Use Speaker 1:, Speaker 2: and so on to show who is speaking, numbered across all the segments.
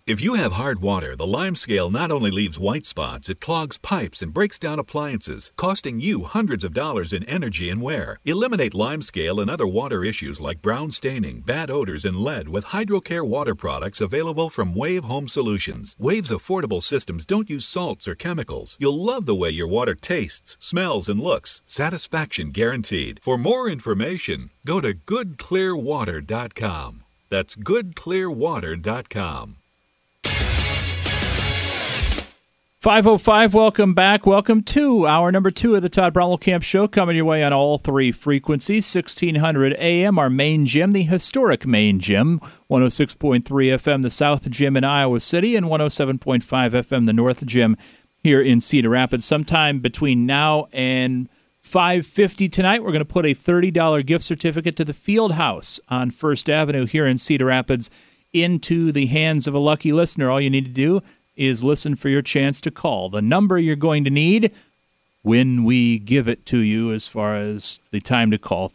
Speaker 1: If you have hard water, the Lime Scale not only leaves white spots, it clogs pipes and breaks down appliances, costing you hundreds of dollars in energy and wear. Eliminate Lime Scale and other water issues like brown staining, bad odors, and lead with HydroCare water products available from Wave Home Solutions. Wave's affordable systems don't use salts or chemicals. You'll love the way your water tastes, smells, and looks. Satisfaction guaranteed. For more information, go to goodclearwater.com. That's goodclearwater.com.
Speaker 2: 5:05, welcome back. Welcome to hour number 2 of the Todd Brownell Camp Show, coming your way on all 3 frequencies. 1600 AM, our main gym, the historic main gym, 106.3 FM, the South Gym in Iowa City, and 107.5 FM, the North Gym here in Cedar Rapids. Sometime between now and 5:50 tonight, we're going to put a $30 gift certificate to the Field House on First Avenue here in Cedar Rapids into the hands of a lucky listener. All you need to do is listen for your chance to call. The number you're going to need when we give it to you as far as the time to call,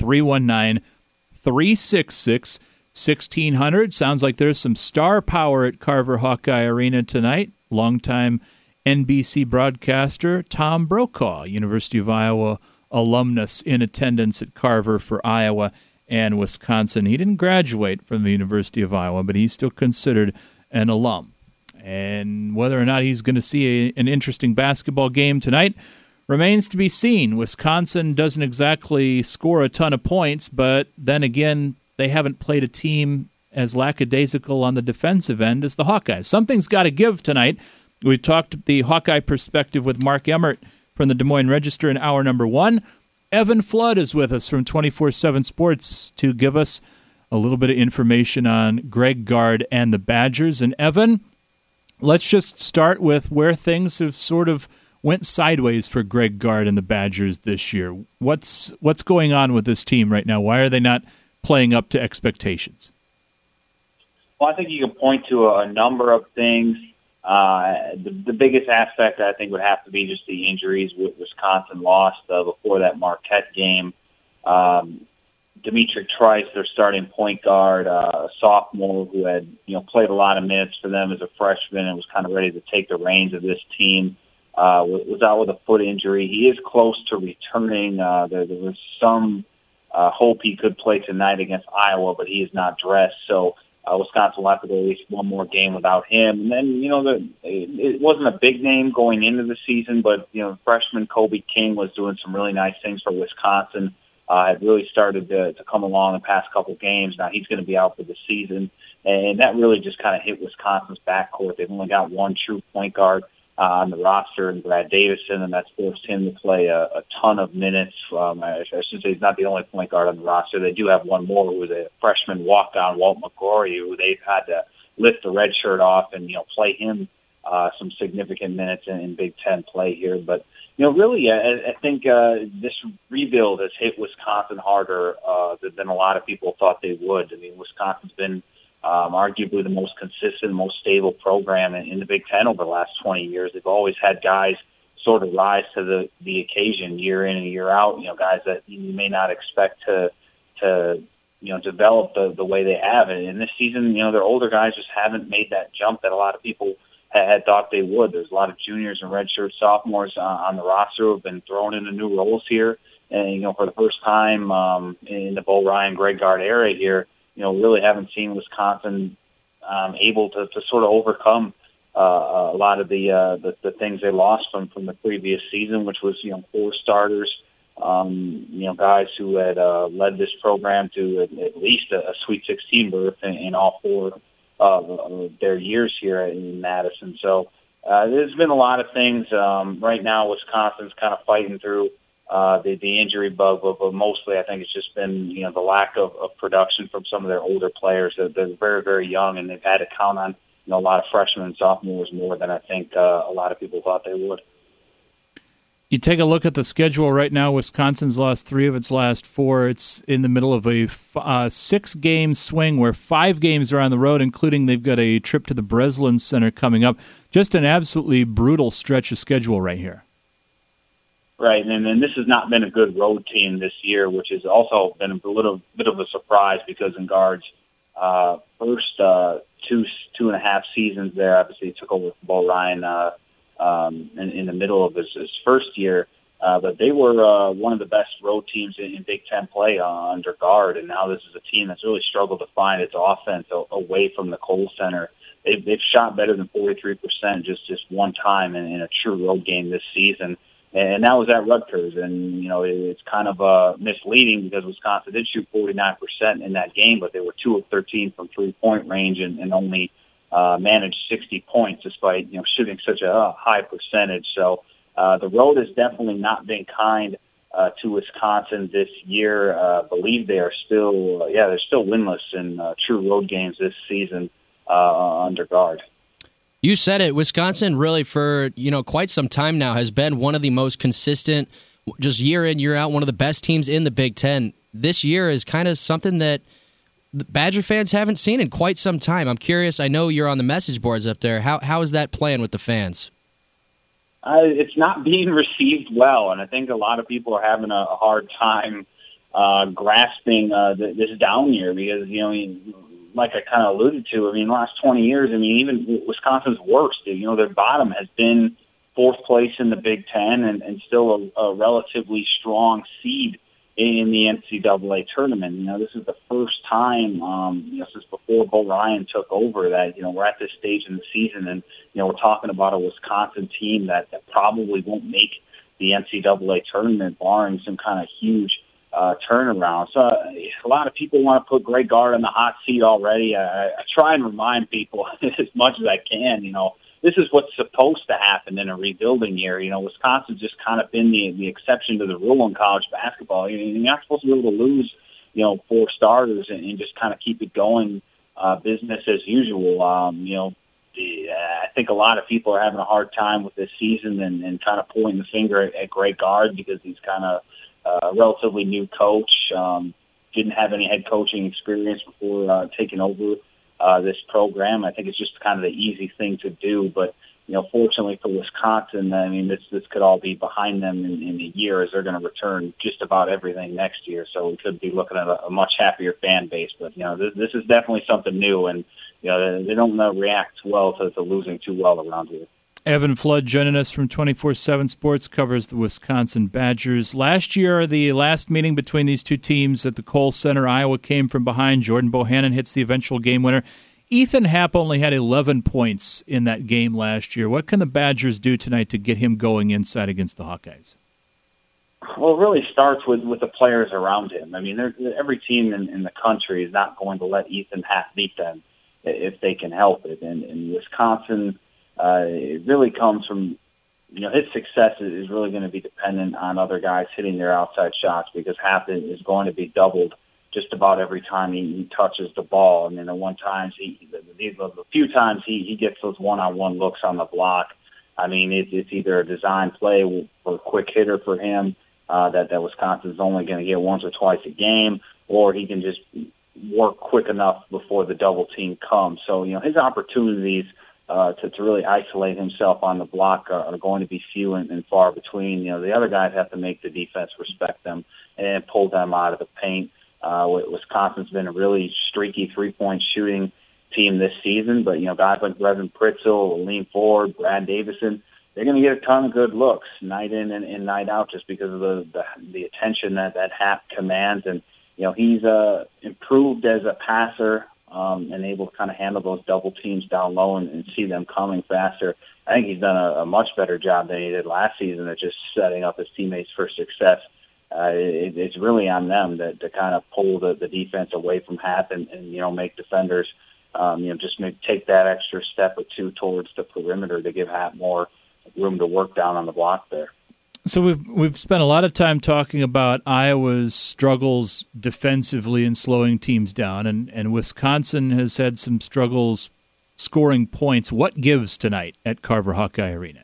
Speaker 2: 319-366-1600. Sounds like there's some star power at Carver Hawkeye Arena tonight. Longtime NBC broadcaster Tom Brokaw, University of Iowa alumnus, in attendance at Carver for Iowa and Wisconsin. He didn't graduate from the University of Iowa, but he's still considered an alum. And whether or not he's going to see an interesting basketball game tonight remains to be seen. Wisconsin doesn't exactly score a ton of points, but then again, they haven't played a team as lackadaisical on the defensive end as the Hawkeyes. Something's got to give tonight. We talked the Hawkeye perspective with Mark Emmert from the Des Moines Register in hour number 1. Evan Flood is with us from 24/7 Sports to give us a little bit of information on Greg Gard and the Badgers. And Evan, let's just start with where things have sort of went sideways for Greg Gard and the Badgers this year. What's going on with this team right now? Why are they not playing up to expectations?
Speaker 3: Well, I think you can point to a number of things. The biggest aspect, I think, would have to be just the injuries. Wisconsin lost before that Marquette game. Dimitri Trice, their starting point guard, a sophomore who had played a lot of minutes for them as a freshman and was kind of ready to take the reins of this team, was out with a foot injury. He is close to returning. There was some hope he could play tonight against Iowa, but he is not dressed. So Wisconsin will have to go at least one more game without him. And then, it wasn't a big name going into the season, but, freshman Kobe King was doing some really nice things for Wisconsin. Had really started to come along the past couple games. Now he's going to be out for the season, and that really just kind of hit Wisconsin's backcourt. They've only got one true point guard on the roster, and Brad Davison, and that's forced him to play a ton of minutes. I should say he's not the only point guard on the roster. They do have one more, who was a freshman walk-on, Walt McGrory, who they've had to lift the red shirt off and play him some significant minutes in Big Ten play here, but. Really, I think this rebuild has hit Wisconsin harder than a lot of people thought they would. I mean, Wisconsin's been arguably the most consistent, most stable program in the Big Ten over the last 20 years. They've always had guys sort of rise to the occasion year in and year out, guys that you may not expect to develop the way they have. And in this season, their older guys just haven't made that jump that a lot of people had thought they would. There's a lot of juniors and redshirt sophomores on the roster who have been thrown into new roles here. And, for the first time in the Bo Ryan, Greg Gard era here, really haven't seen Wisconsin able to sort of overcome a lot of the things they lost from the previous season, which was, 4 starters, guys who had led this program to at least a Sweet 16 berth in all 4 their years here in Madison. So there's been a lot of things. Right now, Wisconsin's kind of fighting through the injury bug, but mostly I think it's just been the lack of production from some of their older players. They're very, very young, and they've had to count on a lot of freshmen and sophomores more than I think a lot of people thought they would.
Speaker 2: You take a look at the schedule right now. Wisconsin's lost 3 of its last 4. It's in the middle of a 6-game swing where 5 games are on the road, including they've got a trip to the Breslin Center coming up. Just an absolutely brutal stretch of schedule right here.
Speaker 3: Right, and this has not been a good road team this year, which has also been a little bit of a surprise because in Gard's first two and a half seasons there. Obviously, he took over with Bo Ryan in the middle of his first year. But they were one of the best road teams in Big Ten play under guard, and now this is a team that's really struggled to find its offense away from the Kohl Center. They've shot better than 43% just one time in a true road game this season, and that was at Rutgers. And it's kind of misleading because Wisconsin did shoot 49% in that game, but they were 2 of 13 from 3-point range and only managed 60 points despite shooting such a high percentage. So. The road has definitely not been kind to Wisconsin this year. I believe they are still, they're still winless in true road games this season under guard.
Speaker 4: You said it. Wisconsin really for quite some time now has been one of the most consistent, just year in, year out, one of the best teams in the Big Ten. This year is kind of something that the Badger fans haven't seen in quite some time. I'm curious. I know you're on the message boards up there. How is that playing with the fans?
Speaker 3: It's not being received well, and I think a lot of people are having a hard time grasping this down year because, like I kind of alluded to, the last 20 years, even Wisconsin's worst, their bottom has been fourth place in the Big Ten and still a relatively strong seed in the NCAA tournament. This is the first time, since before Bo Ryan took over that, we're at this stage in the season and, we're talking about a Wisconsin team that probably won't make the NCAA tournament barring some kind of huge turnaround. So a lot of people want to put Greg Gard on the hot seat already. I try and remind people as much as I can, this is what's supposed to happen in a rebuilding year. Wisconsin's just kind of been the exception to the rule in college basketball. You're not supposed to be able to lose, 4 starters and just kind of keep it going, business as usual. I think a lot of people are having a hard time with this season and kind of pointing the finger at Greg Gard because he's kind of a relatively new coach, didn't have any head coaching experience before taking over this program. I think it's just kind of the easy thing to do, but fortunately for Wisconsin, this could all be behind them in a year as they're going to return just about everything next year. So we could be looking at a much happier fan base. But this is definitely something new, and they don't react well to losing too well around here.
Speaker 2: Evan Flood joining us from 24/7 Sports, covers the Wisconsin Badgers. Last year, the last meeting between these two teams at the Kohl Center, Iowa came from behind. Jordan Bohannon hits the eventual game winner. Ethan Happ only had 11 points in that game last year. What can the Badgers do tonight to get him going inside against the Hawkeyes?
Speaker 3: Well, it really starts with the players around him. Every team in the country is not going to let Ethan Happ beat them if they can help it. And in Wisconsin, it really comes from, his success is really going to be dependent on other guys hitting their outside shots because Happ is going to be doubled just about every time he touches the ball. The few times he gets those one-on-one looks on the block, it's either a design play for a quick hitter for him that Wisconsin's only going to get once or twice a game, or he can just work quick enough before the double team comes. So, his opportunities to really isolate himself on the block are going to be few and far between. The other guys have to make the defense respect them and pull them out of the paint. Wisconsin's been a really streaky three-point shooting team this season, but guys like Brevin Pritzel, Aleem Ford, Brad Davison, they're going to get a ton of good looks night in and night out just because of the attention that Happ commands. And he's improved as a passer and able to kind of handle those double teams down low and see them coming faster. I think he's done a much better job than he did last season at just setting up his teammates for success. It's really on them to kind of pull the defense away from Happ and make defenders just maybe take that extra step or two towards the perimeter to give Happ more room to work down on the block there.
Speaker 2: So we've spent a lot of time talking about Iowa's struggles defensively and slowing teams down, and Wisconsin has had some struggles scoring points. What gives tonight at Carver Hawkeye Arena?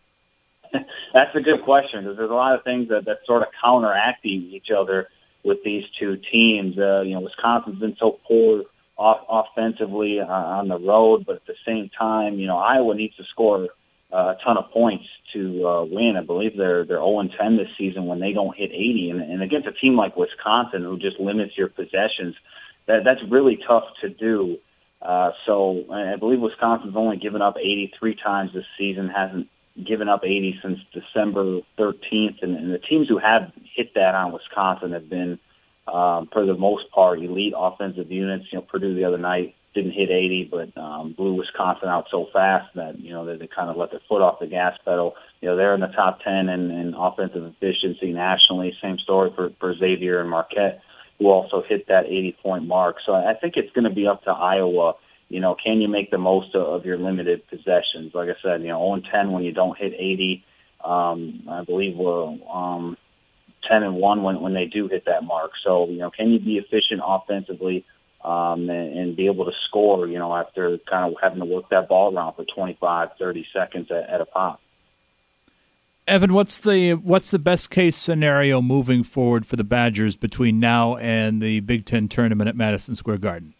Speaker 3: That's a good question because there's a lot of things that sort of counteracting each other with these two teams. Wisconsin's been so poor offensively on the road, but at the same time, Iowa needs to score a ton of points to win. I believe they're 0-10 this season when they don't hit 80, and against a team like Wisconsin who just limits your possessions, that's really tough to do. So I believe Wisconsin's only given up 83 times this season, hasn't given up 80 since December 13th. And the teams who have hit that on Wisconsin have been, for the most part, elite offensive units. Purdue the other night didn't hit 80, but blew Wisconsin out so fast that, they kind of let their foot off the gas pedal. They're in the top 10 in offensive efficiency nationally. Same story for Xavier and Marquette, who also hit that 80-point mark. So I think it's going to be up to Iowa. Can you make the most of your limited possessions? Like I said, 0-10 when you don't hit 80. I believe we're 10-1 when they do hit that mark. So, can you be efficient offensively and be able to score, after kind of having to work that ball around for 25, 30 seconds at a pop?
Speaker 2: Evan, what's the best case scenario moving forward for the Badgers between now and the Big Ten tournament at Madison Square Garden?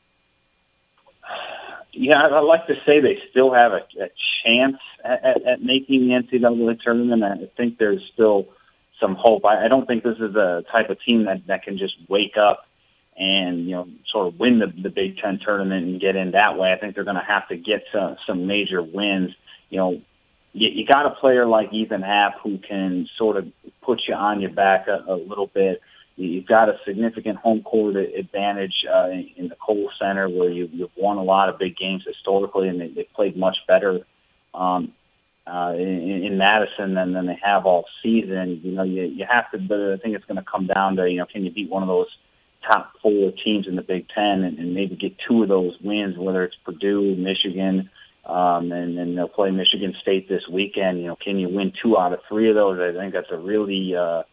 Speaker 3: Yeah, I'd like to say they still have a chance at making the NCAA tournament. I think there's still some hope. I don't think this is the type of team that can just wake up and sort of win the Big Ten tournament and get in that way. I think they're going to have to get some major wins. You got a player like Ethan Happ who can sort of put you on your back a little bit. You've got a significant home court advantage in the Kohl Center, where you've won a lot of big games historically, and they've played much better in Madison than they have all season. You have to, but I think it's going to come down to, can you beat one of those top 4 teams in the Big Ten and maybe get 2 of those wins, whether it's Purdue, Michigan, and then they'll play Michigan State this weekend. Can you win 2 out of 3 of those? I think that's a really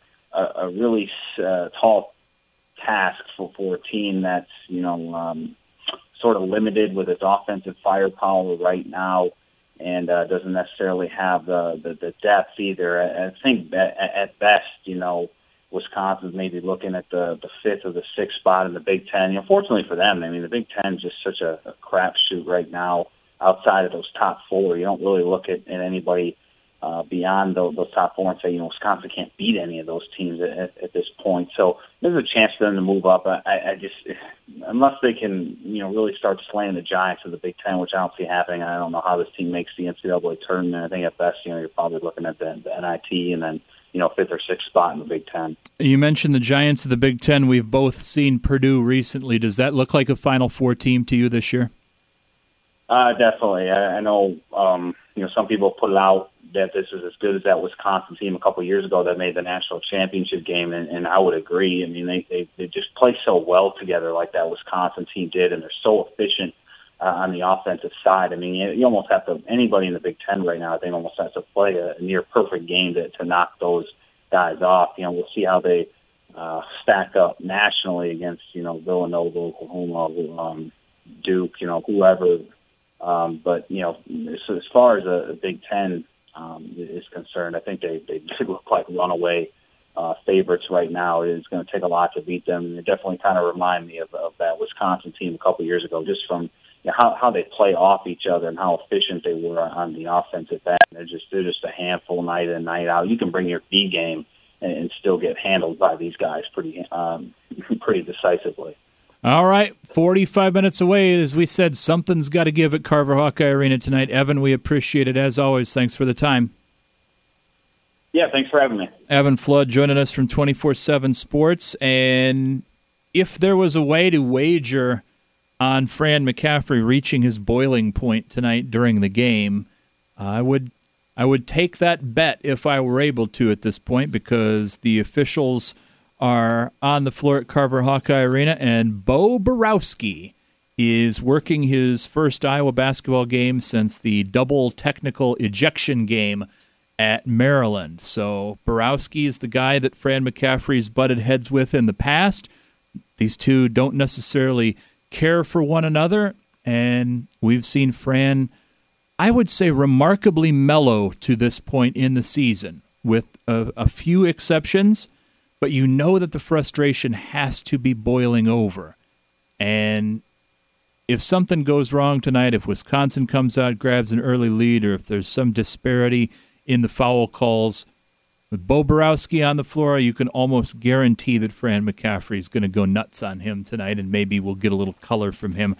Speaker 3: tall task for a team that's sort of limited with its offensive firepower right now, and doesn't necessarily have the depth either. I think at best, Wisconsin's maybe looking at the 5th or the 6th spot in the Big Ten. Fortunately for them, the Big Ten is just such a crapshoot right now. Outside of those top 4, you don't really look at anybody beyond those top 4 and say, Wisconsin can't beat any of those teams at this point. So there's a chance for them to move up. I just, unless they can, really start slaying the giants of the Big Ten, which I don't see happening, I don't know how this team makes the NCAA tournament. I think at best, you're probably looking at the NIT and then, 5th or 6th spot in the Big Ten.
Speaker 2: You mentioned the giants of the Big Ten. We've both seen Purdue recently. Does that look like a Final Four team to you this year?
Speaker 3: Definitely. I know, some people put it out that this is as good as that Wisconsin team a couple of years ago that made the national championship game, and I would agree. They just play so well together like that Wisconsin team did, and they're so efficient on the offensive side. You almost have to, anybody in the Big Ten right now, I think almost has to play a near perfect game to knock those guys off. We'll see how they stack up nationally against, Villanova, Oklahoma, Duke, whoever. But so as far as the Big Ten is concerned, I think they look like runaway favorites right now. It's going to take a lot to beat them. And they definitely kind of remind me of that Wisconsin team a couple of years ago, just from how they play off each other and how efficient they were on the offensive end. They're just a handful night in and night out. You can bring your B game and still get handled by these guys pretty decisively.
Speaker 2: All right, 45 minutes away. As we said, something's got to give at Carver Hawkeye Arena tonight. Evan, we appreciate it as always. Thanks for the time.
Speaker 3: Yeah, thanks for having me.
Speaker 2: Evan Flood joining us from 24/7 Sports. And if there was a way to wager on Fran McCaffery reaching his boiling point tonight during the game, I would take that bet if I were able to at this point, because the officials are on the floor at Carver Hawkeye Arena, and Bo Borowski is working his first Iowa basketball game since the double technical ejection game at Maryland. So Borowski is the guy that Fran McCaffery's butted heads with in the past. These two don't necessarily care for one another, and we've seen Fran, I would say, remarkably mellow to this point in the season, with a few exceptions. But you know that the frustration has to be boiling over. And if something goes wrong tonight, if Wisconsin comes out, grabs an early lead, or if there's some disparity in the foul calls, with Bo Borowski on the floor, you can almost guarantee that Fran McCaffery is going to go nuts on him tonight, and maybe we'll get a little color from him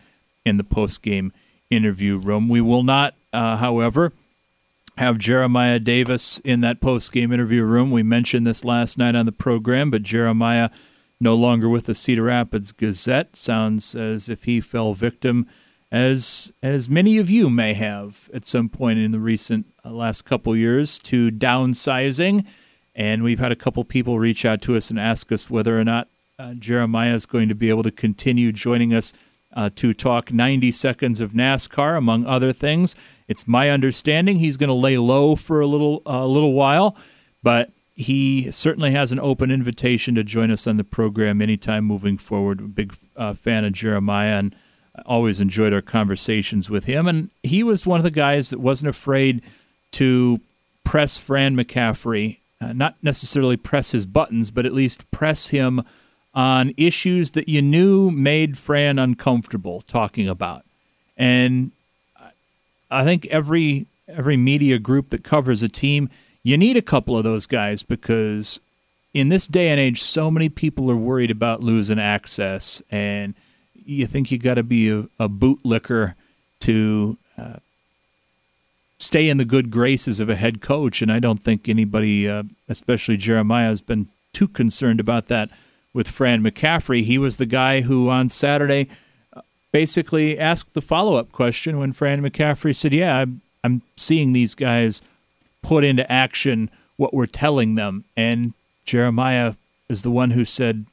Speaker 2: in the post-game interview room. We will not, however, have Jeremiah Davis in that post-game interview room. We mentioned this last night on the program, but Jeremiah no longer with the Cedar Rapids Gazette. Sounds as if he fell victim, as many of you may have at some point in the recent last couple years, to downsizing. And we've had a couple people reach out to us and ask us whether or not Jeremiah is going to be able to continue joining us to talk 90 seconds of NASCAR, among other things. It's my understanding he's going to lay low for a little while, but he certainly has an open invitation to join us on the program anytime moving forward. I'm a big fan of Jeremiah, and I always enjoyed our conversations with him. And he was one of the guys that wasn't afraid to press Fran McCaffrey, not necessarily press his buttons, but at least press him on issues that you knew made Fran uncomfortable talking about. And I think every media group that covers a team, you need a couple of those guys, because in this day and age, so many people are worried about losing access, and you think you got to be a bootlicker to stay in the good graces of a head coach. And I don't think anybody, especially Jeremiah, has been too concerned about that with Fran McCaffrey. He was the guy who on Saturday basically asked the follow-up question when Fran McCaffrey said, yeah, I'm seeing these guys put into action what we're telling them. And Jeremiah is the one who said,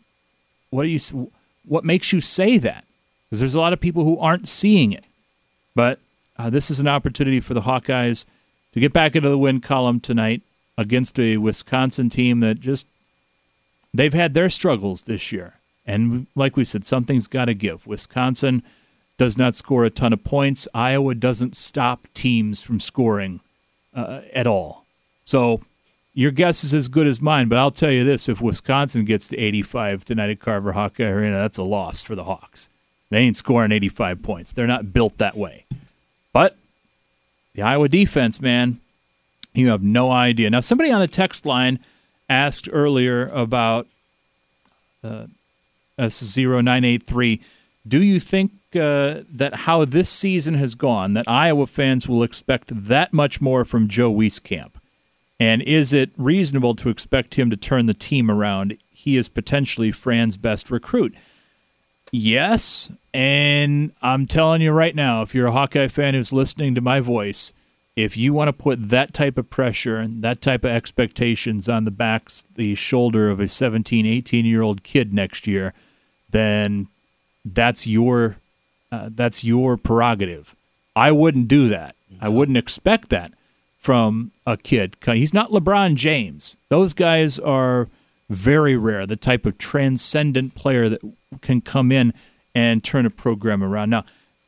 Speaker 2: what makes you say that? Because there's a lot of people who aren't seeing it. But this is an opportunity for the Hawkeyes to get back into the win column tonight against a Wisconsin team that just, they've had their struggles this year. And like we said, something's got to give. Wisconsin does not score a ton of points. Iowa doesn't stop teams from scoring at all. So your guess is as good as mine, but I'll tell you this, if Wisconsin gets to 85 tonight at Carver Hawkeye Arena, that's a loss for the Hawks. They ain't scoring 85 points. They're not built that way. But the Iowa defense, man, you have no idea. Now, somebody on the text line asked earlier about S0983, do you think that how this season has gone, that Iowa fans will expect that much more from Joe Wieskamp? And is it reasonable to expect him to turn the team around? He is potentially Fran's best recruit. Yes, and I'm telling you right now, if you're a Hawkeye fan who's listening to my voice, if you want to put that type of pressure and that type of expectations on the shoulder of a 17, 18-year-old kid next year, then that's your prerogative. I wouldn't do that. I wouldn't expect that from a kid. He's not LeBron James. Those guys are very rare, the type of transcendent player that can come in and turn a program around. Now,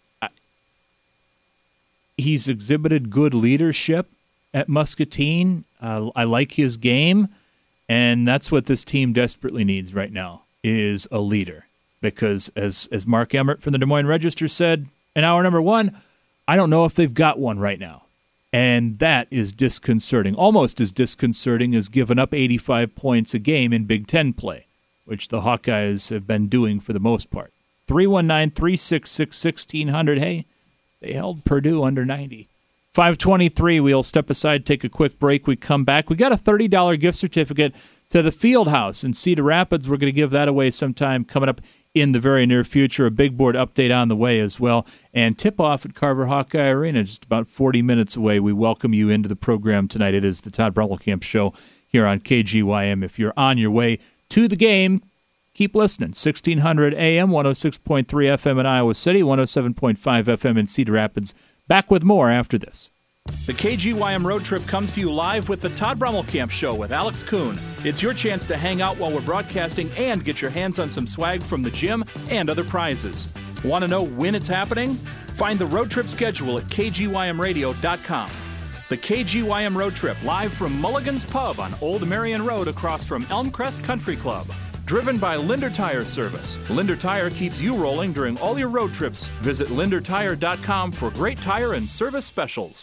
Speaker 2: he's exhibited good leadership at Muscatine. I like his game, and that's what this team desperately needs right now, is a leader. Because as Mark Emmert from the Des Moines Register said in hour number 1, I don't know if they've got one right now. And that is disconcerting, almost as disconcerting as giving up 85 points a game in Big Ten play, which the Hawkeyes have been doing for the most part. 319-366-1600. Hey, they held Purdue under 90. 5:23, we'll step aside, take a quick break. We come back. We got a $30 gift certificate to the Field House in Cedar Rapids. We're going to give that away sometime coming up in the very near future. A big board update on the way as well. And tip-off at Carver Hawkeye Arena, just about 40 minutes away. We welcome you into the program tonight. It is the Todd Brommelkamp Show here on KGYM. If you're on your way to the game, keep listening. 1600 AM, 106.3 FM in Iowa City, 107.5 FM in Cedar Rapids. Back with more after this.
Speaker 5: The KGYM Road Trip comes to you live with the Todd Brommelkamp Show with Alex Kuhn. It's your chance to hang out while we're broadcasting and get your hands on some swag from the gym and other prizes. Want to know when it's happening? Find the road trip schedule at kgymradio.com. The KGYM Road Trip, live from Mulligan's Pub on Old Marion Road across from Elmcrest Country Club. Driven by Linder Tire Service. Linder Tire keeps you rolling during all your road trips. Visit lindertire.com for great tire and service specials.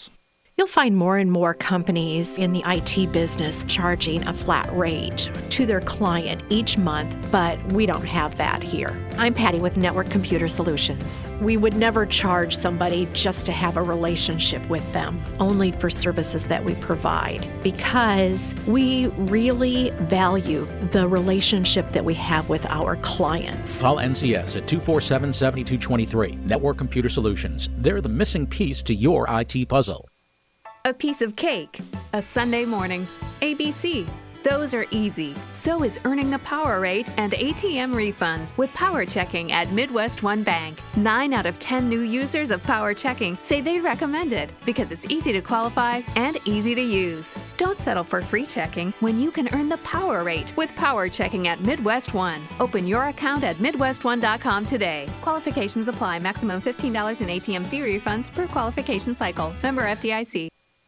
Speaker 6: You'll find more and more companies in the IT business charging a flat rate to their client each month, but we don't have that here. I'm Patty with Network Computer Solutions. We would never charge somebody just to have a relationship with them, only for services that we provide, because we really value the relationship that we have with our clients.
Speaker 7: Call NCS at 247-7223. Network Computer Solutions. They're the missing piece to your IT puzzle.
Speaker 8: A piece of cake, a Sunday morning, ABC. Those are easy. So is earning the power rate and ATM refunds with Power Checking at Midwest One Bank. 9 out of 10 new users of Power Checking say they recommend it because it's easy to qualify and easy to use. Don't settle for free checking when you can earn the power rate with Power Checking at Midwest One. Open your account at MidwestOne.com today. Qualifications apply. Maximum $15 in ATM fee refunds per qualification cycle. Member FDIC.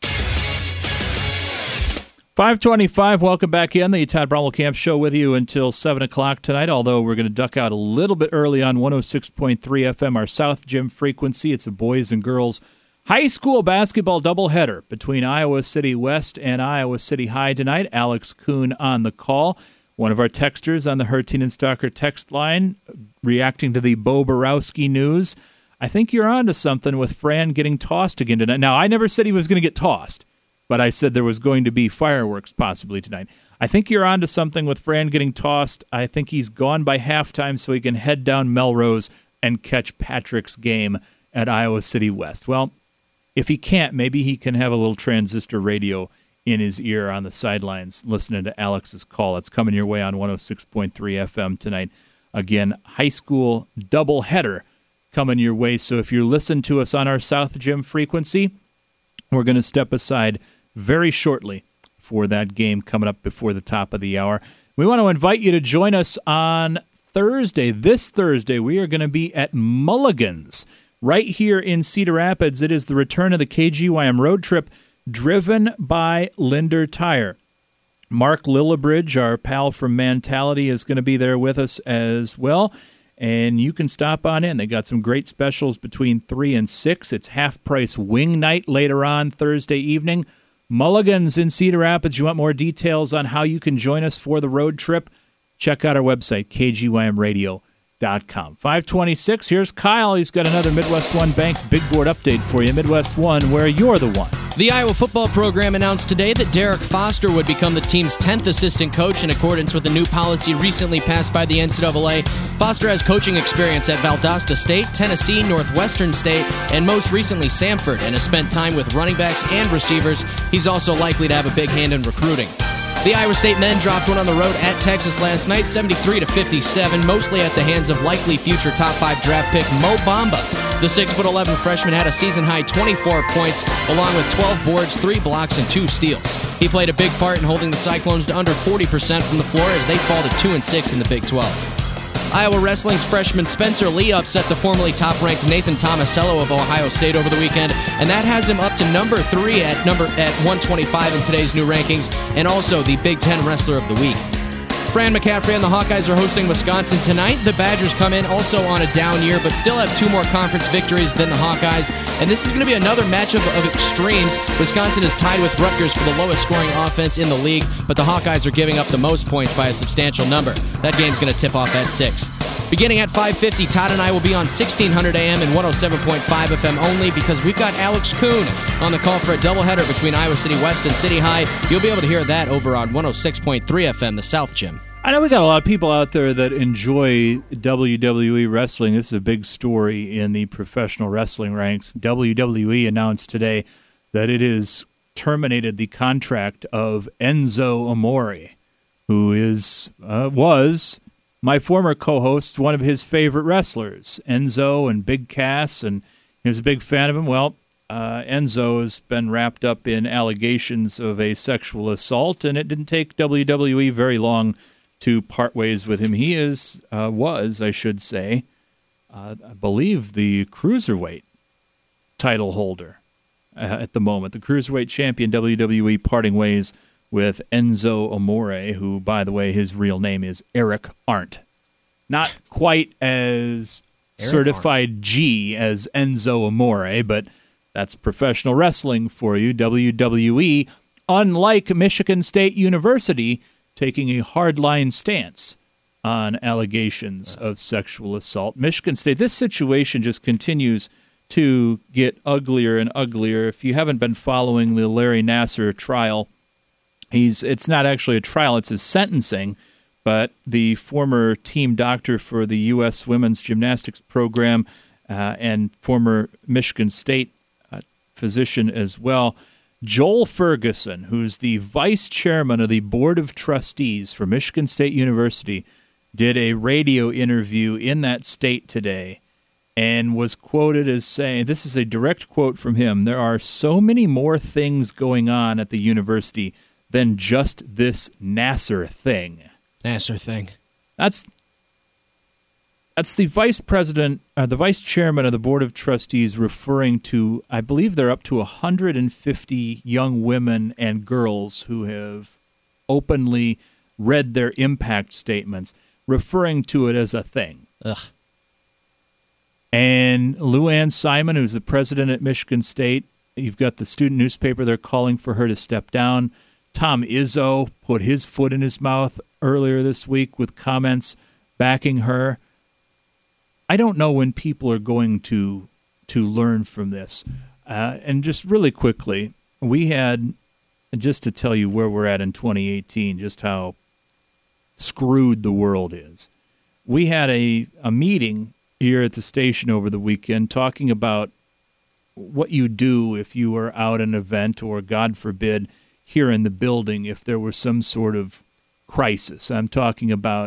Speaker 2: 525, welcome back in. The Todd Brommelkamp Show with you until 7 o'clock tonight, although we're going to duck out a little bit early on 106.3 FM, our South Gym frequency. It's a boys and girls high school basketball doubleheader between Iowa City West and Iowa City High tonight. Alex Kuhn on the call. One of our texters on the Hertine and Stalker text line reacting to the Bo Borowski news. I think you're on to something with Fran getting tossed again tonight. Now, I never said he was going to get tossed, but I said there was going to be fireworks possibly tonight. I think you're on to something with Fran getting tossed. I think he's gone by halftime so he can head down Melrose and catch Patrick's game at Iowa City West. Well, if he can't, maybe he can have a little transistor radio in his ear on the sidelines listening to Alex's call. It's coming your way on 106.3 FM tonight. Again, high school doubleheader coming your way. So if you listen to us on our South Gym frequency, we're going to step aside very shortly for that game coming up before the top of the hour. We want to invite you to join us on Thursday. This Thursday, we are going to be at Mulligan's right here in Cedar Rapids. It is the return of the KGYM road trip driven by Linder Tire. Mark Lillibridge, our pal from Mentality, is going to be there with us as well. And you can stop on in. They got some great specials between 3 and 6. It's half-price wing night later on Thursday evening. Mulligan's in Cedar Rapids. You want more details on how you can join us for the road trip? Check out our website, kgymradio.com. 526, here's Kyle. He's got another Midwest One Bank big board update for you. Midwest One, where you're the one.
Speaker 4: The Iowa football program announced today that Derek Foster would become the team's 10th assistant coach in accordance with a new policy recently passed by the NCAA. Foster has coaching experience at Valdosta State, Tennessee, Northwestern State, and most recently Samford, and has spent time with running backs and receivers. He's also likely to have a big hand in recruiting. The Iowa State men dropped one on the road at Texas last night, 73-57, mostly at the hands of likely future top 5 draft pick Mo Bamba. The 6'11" freshman had a season-high 24 points, along with 12 boards, 3 blocks, and 2 steals. He played a big part in holding the Cyclones to under 40% from the floor as they fall to 2-6 in the Big 12. Iowa Wrestling's freshman Spencer Lee upset the formerly top-ranked Nathan Tomasello of Ohio State over the weekend, and that has him up to number 3 at 125 in today's new rankings, and also the Big Ten Wrestler of the Week. Fran McCaffrey and the Hawkeyes are hosting Wisconsin tonight. The Badgers come in also on a down year, but still have 2 more conference victories than the Hawkeyes. And this is going to be another matchup of extremes. Wisconsin is tied with Rutgers for the lowest scoring offense in the league, but the Hawkeyes are giving up the most points by a substantial number. That game's going to tip off at 6. Beginning at 5:50, Todd and I will be on 1600 AM and 107.5 FM only because we've got Alex Kuhn on the call for a doubleheader between Iowa City West and City High. You'll be able to hear that over on 106.3 FM, the South Gym.
Speaker 2: I know we got a lot of people out there that enjoy WWE wrestling. This is a big story in the professional wrestling ranks. WWE announced today that it has terminated the contract of Enzo Amore, who was my former co-host, one of his favorite wrestlers, Enzo and Big Cass, and he was a big fan of him. Well, Enzo has been wrapped up in allegations of a sexual assault, and it didn't take WWE very long to part ways with him. He was, I should say, I believe the Cruiserweight title holder at the moment. The Cruiserweight champion, WWE, parting ways with Enzo Amore, who, by the way, his real name is Eric Arndt. Not quite as certified G as Enzo Amore, but That's professional wrestling for you, WWE, unlike Michigan State University, taking a hardline stance on allegations of sexual assault. Michigan State, this situation just continues to get uglier and uglier. If you haven't been following the Larry Nassar trial, it's not actually a trial, it's his sentencing, but the former team doctor for the U.S. women's gymnastics program and former Michigan State physician as well, Joel Ferguson, who's the vice chairman of the Board of Trustees for Michigan State University, did a radio interview in that state today and was quoted as saying, this is a direct quote from him, "There are so many more things going on at the university than just this Nassar thing."
Speaker 4: Nassar thing.
Speaker 2: That's the vice president, the vice chairman of the Board of Trustees referring to, I believe they're up to 150 young women and girls who have openly read their impact statements, referring to it as a thing.
Speaker 4: Ugh.
Speaker 2: And Lou Ann Simon, who's the president at Michigan State, you've got the student newspaper, they're calling for her to step down. Tom Izzo put his foot in his mouth earlier this week with comments backing her. I don't know when people are going to learn from this. And just really quickly, we had, just to tell you where we're at in 2018, just how screwed the world is, we had a meeting here at the station over the weekend talking about what you do if you were out at an event or, God forbid, here in the building if there was some sort of crisis. I'm talking about,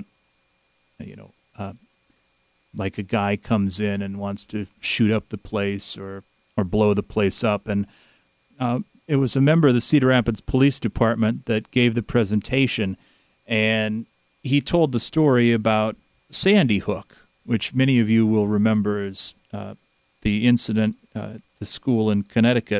Speaker 2: like a guy comes in and wants to shoot up the place or blow the place up. And it was a member of the Cedar Rapids Police Department that gave the presentation, and he told the story about Sandy Hook, which many of you will remember as the incident at the school in Connecticut.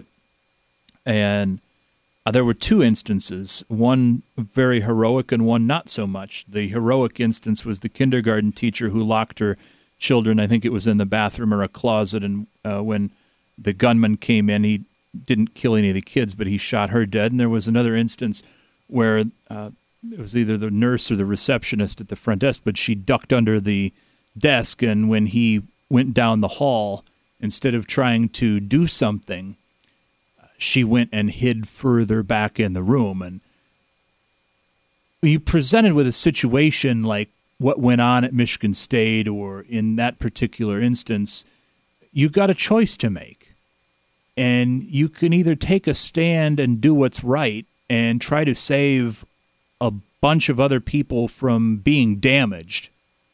Speaker 2: And there were two instances, one very heroic and one not so much. The heroic instance was the kindergarten teacher who locked her children, I think it was in the bathroom or a closet, and when the gunman came in, he didn't kill any of the kids, but he shot her dead. And there was another instance where it was either the nurse or the receptionist at the front desk, but she ducked under the desk, and when he went down the hall, instead of trying to do something, she went and hid further back in the room. And you presented with a situation like what went on at Michigan State, or in that particular instance, you've got a choice to make. And you can either take a stand and do what's right and try to save a bunch of other people from being damaged,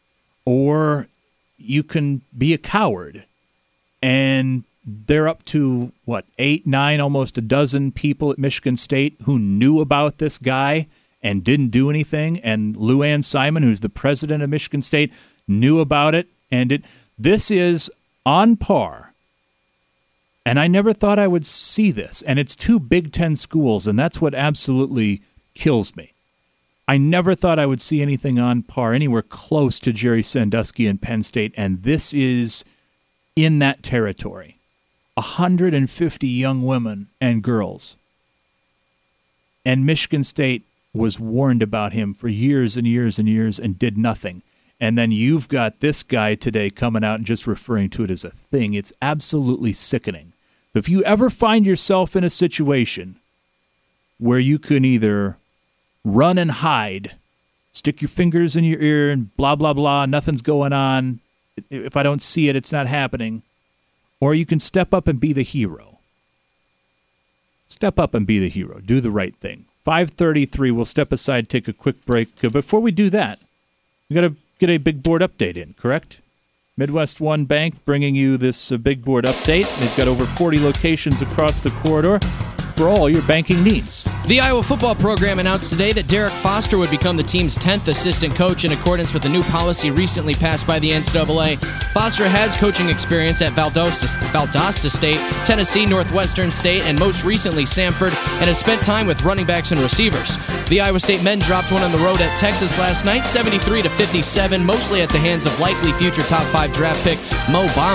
Speaker 2: or you can be a coward. And they're up to, 8, 9, almost a dozen people at Michigan State who knew about this guy and didn't do anything. And Lou Ann Simon, who's the president of Michigan State, knew about it. And this is on par. And I never thought I would see this. And it's two Big Ten schools, and that's what absolutely kills me. I never thought I would see anything on par, anywhere close to Jerry Sandusky and Penn State, and this is in that territory. 150 young women and girls. And Michigan State was warned about him for years and years and years and did nothing. And then you've got this guy today coming out and just referring to it as a thing. It's absolutely sickening. If you ever find yourself in a situation where you can either run and hide, stick your fingers in your ear and blah, blah, blah, nothing's going on, if I don't see it, it's not happening, or you can step up and be the hero. Step up and be the hero. Do the right thing. 5:33, we'll step aside, take a quick break. Before we do that, we got to get a big board update in, correct? Midwest One Bank bringing you this big board update. They've got over 40 locations across the corridor for all your banking needs.
Speaker 4: The Iowa football program announced today that Derek Foster would become the team's 10th assistant coach in accordance with the new policy recently passed by the NCAA. Foster has coaching experience at Valdosta State, Tennessee, Northwestern State, and most recently Samford, and has spent time with running backs and receivers. The Iowa State men dropped one on the road at Texas last night, 73-57, mostly at the hands of likely future top 5 draft pick Mo Bamba.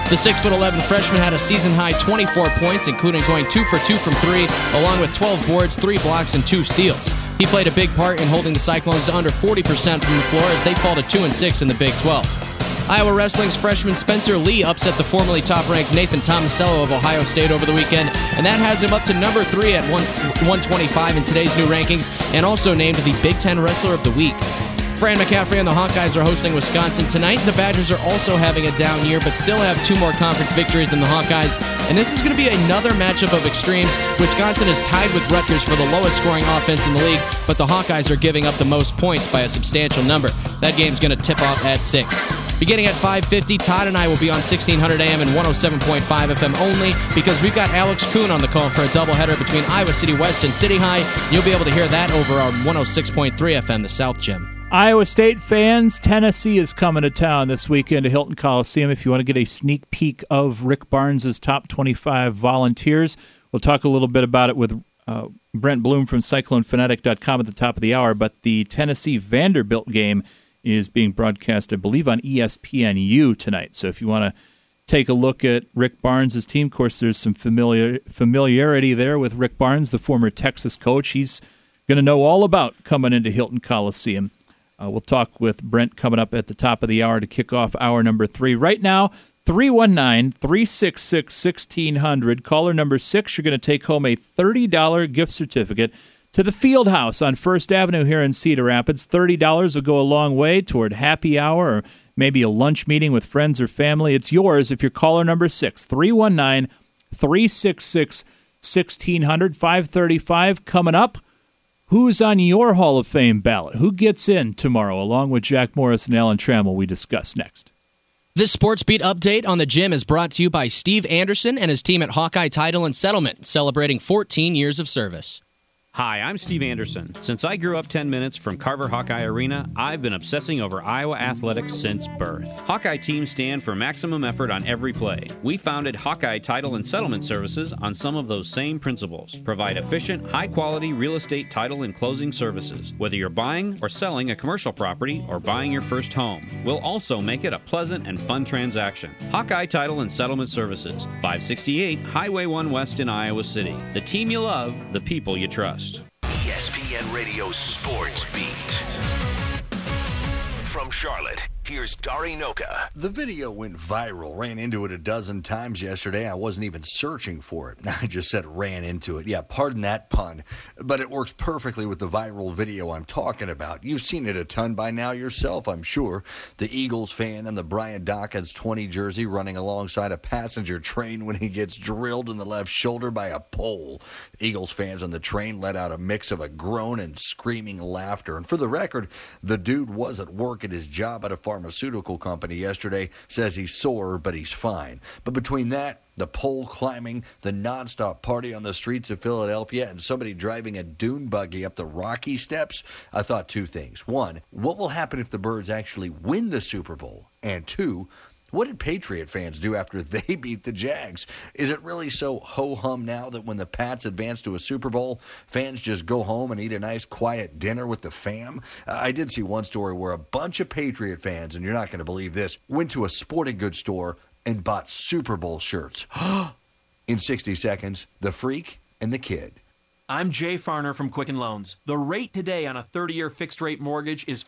Speaker 4: The 6'11" freshman had a season-high 24 points, including going 2 for 2 from 3, along with 12 boards, 3 blocks, and 2 steals. He played a big part in holding the Cyclones to under 40% from the floor as they fall to 2-6 in the Big 12. Iowa Wrestling's freshman Spencer Lee upset the formerly top-ranked Nathan Tomasello of Ohio State over the weekend, and that has him up to number 3 at 125 in today's new rankings, and also named the Big Ten Wrestler of the Week. Fran McCaffrey and the Hawkeyes are hosting Wisconsin tonight. The Badgers are also having a down year, but still have 2 more conference victories than the Hawkeyes. And this is going to be another matchup of extremes. Wisconsin is tied with Rutgers for the lowest scoring offense in the league, but the Hawkeyes are giving up the most points by a substantial number. That game's going to tip off at 6. Beginning at 5:50, Todd and I will be on 1600 AM and 107.5 FM only because we've got Alex Kuhn on the call for a doubleheader between Iowa City West and City High. You'll be able to hear that over our 106.3 FM, the South Gym.
Speaker 2: Iowa State fans, Tennessee is coming to town this weekend to Hilton Coliseum. If you want to get a sneak peek of Rick Barnes' top 25 volunteers, we'll talk a little bit about it with Brent Bloom from CycloneFanatic.com at the top of the hour. But the Tennessee-Vanderbilt game is being broadcast, I believe, on ESPNU tonight. So if you want to take a look at Rick Barnes' team, of course, there's some familiarity there with Rick Barnes, the former Texas coach. He's going to know all about coming into Hilton Coliseum. We'll talk with Brent coming up at the top of the hour to kick off hour number 3. Right now, 319-366-1600. Caller number 6, you're going to take home a $30 gift certificate to the Field House on First Avenue here in Cedar Rapids. $30 will go a long way toward happy hour or maybe a lunch meeting with friends or family. It's yours if you're caller number 6, 319-366-1600. 535 coming up. Who's on your Hall of Fame ballot? Who gets in tomorrow, along with Jack Morris and Alan Trammell? We discuss next.
Speaker 4: This Sports Beat update on the gym is brought to you by Steve Anderson and his team at Hawkeye Title and Settlement, celebrating 14 years of service.
Speaker 9: Hi, I'm Steve Anderson. Since I grew up 10 minutes from Carver Hawkeye Arena, I've been obsessing over Iowa athletics since birth. Hawkeye teams stand for maximum effort on every play. We founded Hawkeye Title and Settlement Services on some of those same principles. Provide efficient, high-quality real estate title and closing services, whether you're buying or selling a commercial property or buying your first home. We'll also make it a pleasant and fun transaction. Hawkeye Title and Settlement Services, 568 Highway 1 West in Iowa City. The team you love, the people you trust.
Speaker 10: ESPN Radio Sports Beat. From Charlotte, here's Dari Noka.
Speaker 11: The video went viral. Ran into it a dozen times yesterday. I wasn't even searching for it. I just said ran into it. Yeah, pardon that pun. But it works perfectly with the viral video I'm talking about. You've seen it a ton by now yourself, I'm sure. The Eagles fan in the Brian Dawkins 20 jersey running alongside a passenger train when he gets drilled in the left shoulder by a pole. Eagles fans on the train let out a mix of a groan and screaming laughter. And for the record, the dude was at work at his job at a pharmaceutical company yesterday, says he's sore, but he's fine. But between that, the pole climbing, the nonstop party on the streets of Philadelphia, and somebody driving a dune buggy up the Rocky Steps, I thought 2 things. 1, what will happen if the Birds actually win the Super Bowl? And 2, what did Patriot fans do after they beat the Jags? Is it really so ho-hum now that when the Pats advance to a Super Bowl, fans just go home and eat a nice quiet dinner with the fam? I did see one story where a bunch of Patriot fans, and you're not going to believe this, went to a sporting goods store and bought Super Bowl shirts. In 60 seconds, the freak and the kid.
Speaker 12: I'm Jay Farner from Quicken Loans. The rate today on a 30-year fixed-rate mortgage is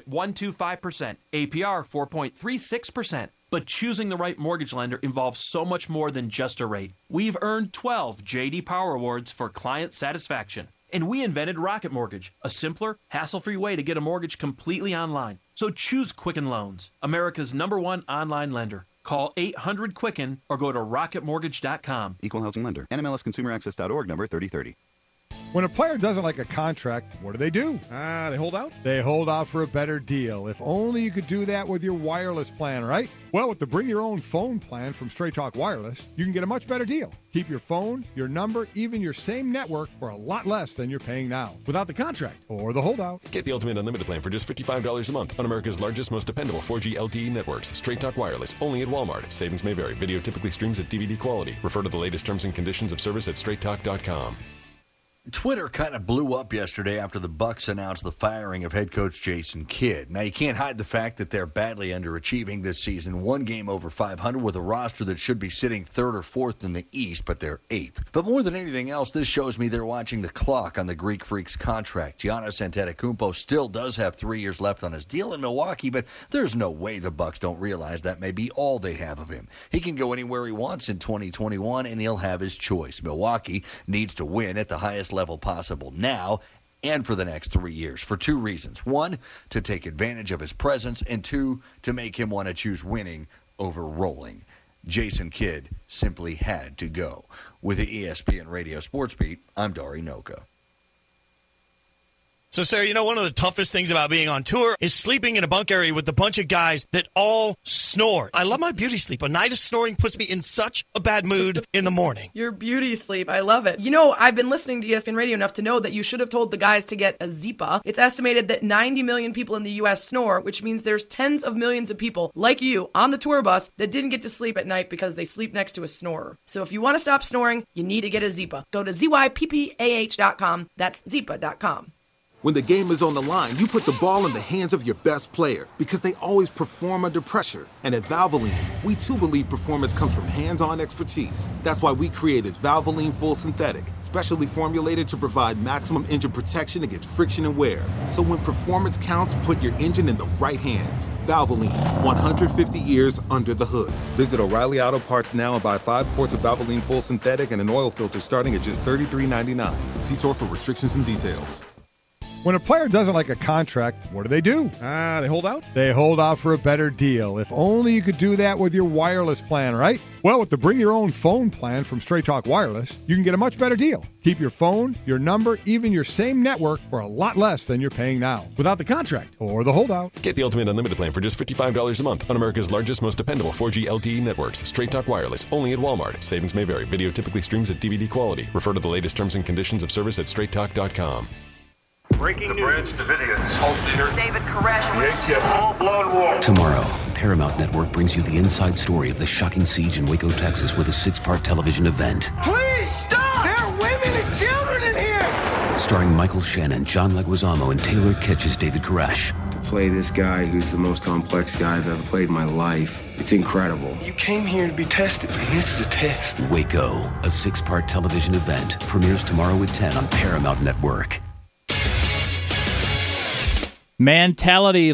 Speaker 12: 4.125%, APR 4.36%. But choosing the right mortgage lender involves so much more than just a rate. We've earned 12 J.D. Power Awards for client satisfaction. And we invented Rocket Mortgage, a simpler, hassle-free way to get a mortgage completely online. So choose Quicken Loans, America's #1 online lender. Call 800-QUICKEN or go to rocketmortgage.com.
Speaker 13: Equal housing lender. NMLSconsumeraccess.org number 3030.
Speaker 14: When a player doesn't like a contract, what do? They hold out? They hold out for a better deal. If only you could do that with your wireless plan, right? Well, with the Bring Your Own Phone plan from Straight Talk Wireless, you can get a much better deal. Keep your phone, your number, even your same network for a lot less than you're paying now. Without the contract or the holdout.
Speaker 15: Get the Ultimate Unlimited plan for just $55 a month on America's largest, most dependable 4G LTE networks. Straight Talk Wireless, only at Walmart. Savings may vary. Video typically streams at DVD quality. Refer to the latest terms and conditions of service at straighttalk.com.
Speaker 11: Twitter kind of blew up yesterday after the Bucs announced the firing of head coach Jason Kidd. Now, you can't hide the fact that they're badly underachieving this season. One game over 500 with a roster that should be sitting third or fourth in the East, but they're eighth. But more than anything else, this shows me they're watching the clock on the Greek Freak's contract. Giannis Antetokounmpo still does have 3 years left on his deal in Milwaukee, but there's no way the Bucs don't realize that may be all they have of him. He can go anywhere he wants in 2021, and he'll have his choice. Milwaukee needs to win at the highest level possible now and for the next 3 years for two reasons. One, to take advantage of his presence, and two, to make him want to choose winning over rolling. Jason Kidd simply had to go. With the ESPN Radio Sports Beat, I'm Dari Noka.
Speaker 16: So, Sarah, you know, one of the toughest things about being on tour is sleeping in a bunk area with a bunch of guys that all snore. I love my beauty sleep. A night of snoring puts me in such a bad mood in the morning.
Speaker 17: Your beauty sleep. I love it. You know, I've been listening to ESPN Radio enough to know that you should have told the guys to get a Zipa. It's estimated that 90 million people in the U.S. snore, which means there's tens of millions of people like you on the tour bus that didn't get to sleep at night because they sleep next to a snorer. So if you want to stop snoring, you need to get a Zipa. Go to ZYPPAH.com. That's Zipa.com.
Speaker 18: When the game is on the line, you put the ball in the hands of your best player because they always perform under pressure. And at Valvoline, we too believe performance comes from hands-on expertise. That's why we created Valvoline Full Synthetic, specially formulated to provide maximum engine protection against friction and wear. So when performance counts, put your engine in the right hands. Valvoline, 150 years under the hood.
Speaker 19: Visit O'Reilly Auto Parts now and buy 5 quarts of Valvoline Full Synthetic and an oil filter starting at just $33.99. See store for restrictions and details.
Speaker 14: When a player doesn't like a contract, what do? They hold out? They hold out for a better deal. If only you could do that with your wireless plan, right? Well, with the Bring Your Own Phone plan from Straight Talk Wireless, you can get a much better deal. Keep your phone, your number, even your same network for a lot less than you're paying now. Without the contract or the holdout.
Speaker 15: Get the Ultimate Unlimited plan for just $55 a month on America's largest, most dependable 4G LTE networks. Straight Talk Wireless, only at Walmart. Savings may vary. Video typically streams at DVD quality. Refer to the latest terms and conditions of service at straighttalk.com.
Speaker 20: Breaking news. David Koresh.
Speaker 21: The ATF full-blown war.
Speaker 22: Tomorrow, Paramount Network brings you the inside story of the shocking siege in Waco, Texas with a 6-part television event.
Speaker 21: Please stop! There are women and children in here!
Speaker 22: Starring Michael Shannon, John Leguizamo, and Taylor Kitsch as David Koresh.
Speaker 23: To play this guy who's the most complex guy I've ever played in my life, it's incredible.
Speaker 21: You came here to be tested, and this is a test.
Speaker 22: Waco, a 6-part television event, premieres tomorrow at 10 on Paramount Network.
Speaker 2: Mentality,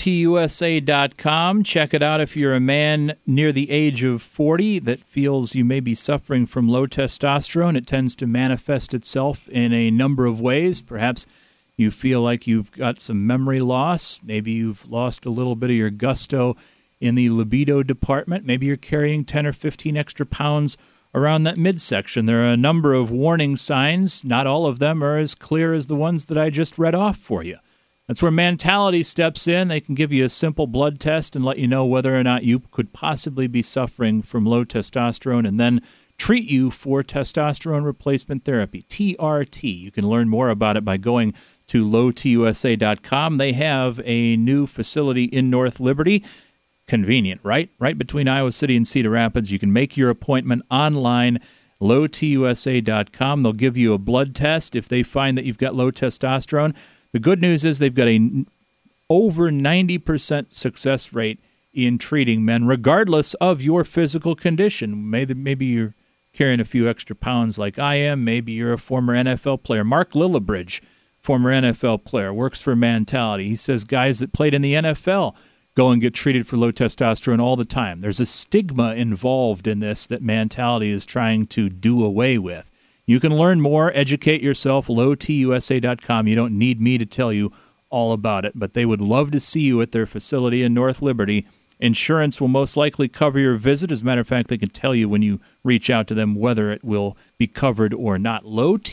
Speaker 2: lowtusa.com. Check it out if you're a man near the age of 40 that feels you may be suffering from low testosterone. It tends to manifest itself in a number of ways. Perhaps you feel like you've got some memory loss. Maybe you've lost a little bit of your gusto in the libido department. Maybe you're carrying 10 or 15 extra pounds around that midsection. There are a number of warning signs. Not all of them are as clear as the ones that I just read off for you. That's where Mentality steps in. They can give you a simple blood test and let you know whether or not you could possibly be suffering from low testosterone and then treat you for testosterone replacement therapy, TRT. You can learn more about it by going to lowtusa.com. They have a new facility in North Liberty. Convenient, right? Right between Iowa City and Cedar Rapids. You can make your appointment online, lowtusa.com. They'll give you a blood test if they find that you've got low testosterone. The good news is they've got a over 90% success rate in treating men, regardless of your physical condition. Maybe you're carrying a few extra pounds like I am. Maybe you're a former NFL player. Mark Lillibridge, former NFL player, works for Mentality. He says guys that played in the NFL go and get treated for low testosterone all the time. There's a stigma involved in this that Mentality is trying to do away with. You can learn more, educate yourself, lowtusa.com. You don't need me to tell you all about it, but they would love to see you at their facility in North Liberty. Insurance will most likely cover your visit. As a matter of fact, they can tell you when you reach out to them whether it will be covered or not.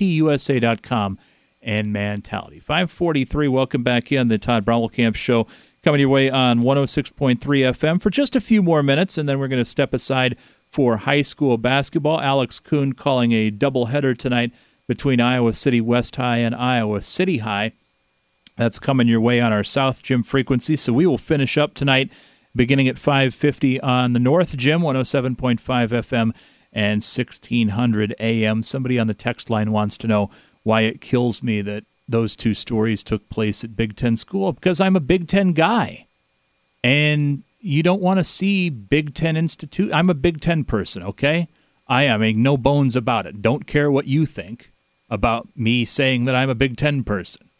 Speaker 2: lowtusa.com and Mentality. 543, welcome back in the Todd Brommelkamp Show, coming your way on 106.3 FM for just a few more minutes, and then we're going to step aside for high school basketball. Alex Kuhn calling a doubleheader tonight between Iowa City West High and Iowa City High. That's coming your way on our South Gym frequency, so we will finish up tonight beginning at 5:50 on the North Gym, 107.5 FM and 1600 AM. Somebody on the text line wants to know why it kills me that those two stories took place at Big Ten school, because I'm a Big Ten guy. And you don't want to see Big Ten Institute. I'm a Big Ten person, okay? I am, make no bones about it. Don't care what you think about me saying that I'm a Big Ten person.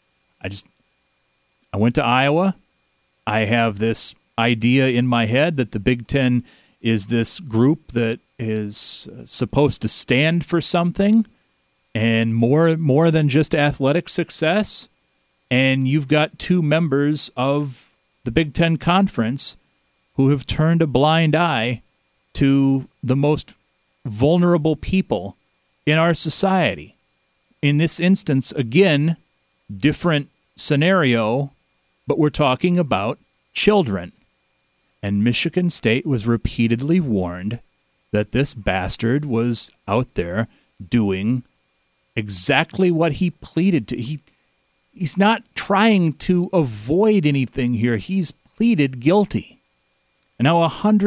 Speaker 2: I went to Iowa. I have this idea in my head that the Big Ten is this group that is supposed to stand for something and more than just athletic success. And you've got two members of the Big Ten Conference who have turned a blind eye to the most vulnerable people in our society. In this instance, again, different scenario, but we're talking about children. And Michigan State was repeatedly warned that this bastard was out there doing exactly what he pleaded to. He's not trying to avoid anything here. He's pleaded guilty. And now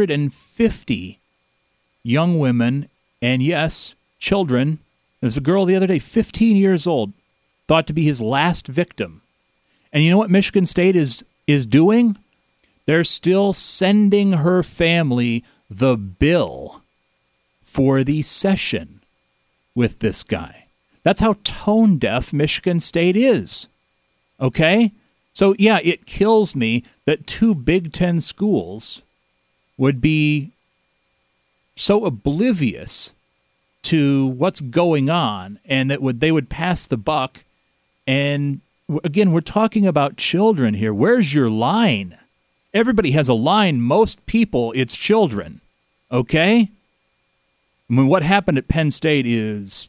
Speaker 2: 150 young women, and yes, children. There's a girl the other day, 15 years old, thought to be his last victim. And you know what Michigan State is doing? They're still sending her family the bill for the session with this guy. That's how tone deaf Michigan State is. Okay? So, yeah, it kills me that two Big Ten schools would be so oblivious to what's going on and that they would pass the buck. And, again, we're talking about children here. Where's your line? Everybody has a line. Most people, it's children. Okay? I mean, what happened at Penn State is,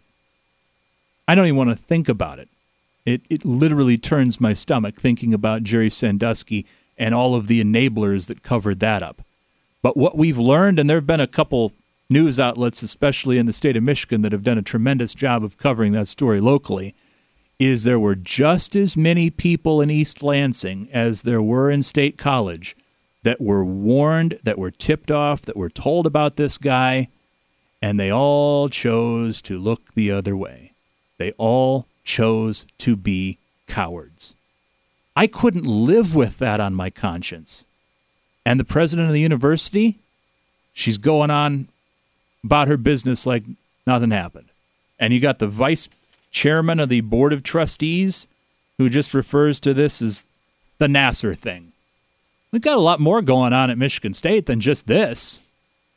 Speaker 2: I don't even want to think about it. It literally turns my stomach thinking about Jerry Sandusky and all of the enablers that covered that up. But what we've learned, and there have been a couple news outlets, especially in the state of Michigan, that have done a tremendous job of covering that story locally, is there were just as many people in East Lansing as there were in State College that were warned, that were tipped off, that were told about this guy, and they all chose to look the other way. They all chose to be cowards. I couldn't live with that on my conscience. And the president of the university, she's going on about her business like nothing happened. And you got the vice chairman of the board of trustees who just refers to this as the Nassar thing. We've got a lot more going on at Michigan State than just this.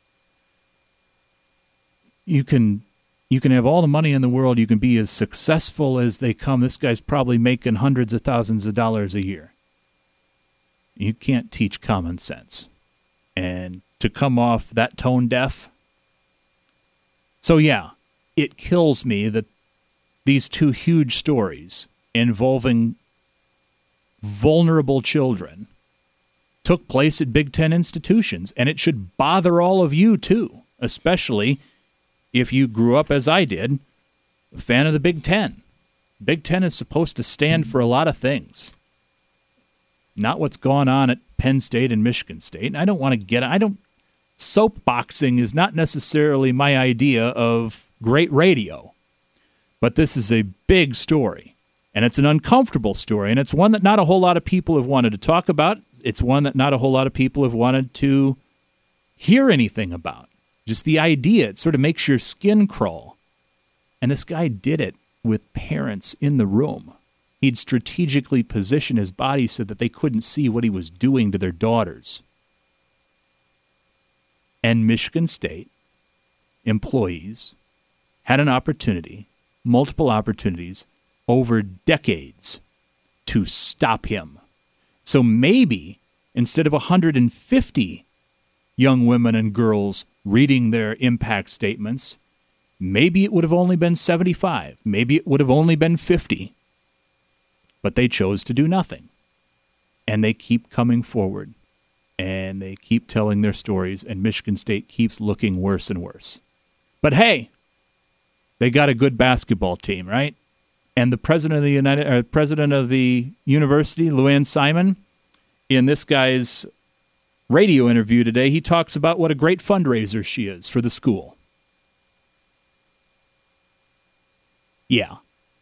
Speaker 2: You can have all the money in the world. You can be as successful as they come. This guy's probably making hundreds of thousands of dollars a year. You can't teach common sense. And to come off that tone deaf. So yeah, it kills me that these two huge stories involving vulnerable children took place at Big Ten institutions. And it should bother all of you too, especially if you grew up as I did, a fan of the Big Ten. Big Ten is supposed to stand for a lot of things. Not what's going on at Penn State and Michigan State. And soapboxing is not necessarily my idea of great radio. But this is a big story. And it's an uncomfortable story. And it's one that not a whole lot of people have wanted to talk about. It's one that not a whole lot of people have wanted to hear anything about. Just the idea, it sort of makes your skin crawl. And this guy did it with parents in the room. He'd strategically positioned his body so that they couldn't see what he was doing to their daughters. And Michigan State employees had an opportunity, multiple opportunities, over decades to stop him. So maybe instead of 150 young women and girls reading their impact statements, maybe it would have only been 75. Maybe it would have only been 50. But they chose to do nothing. And they keep coming forward. And they keep telling their stories. And Michigan State keeps looking worse and worse. But hey, they got a good basketball team, right? And the president of the university, Luann Simon, in this guy's radio interview today, he talks about what a great fundraiser she is for the school. Yeah.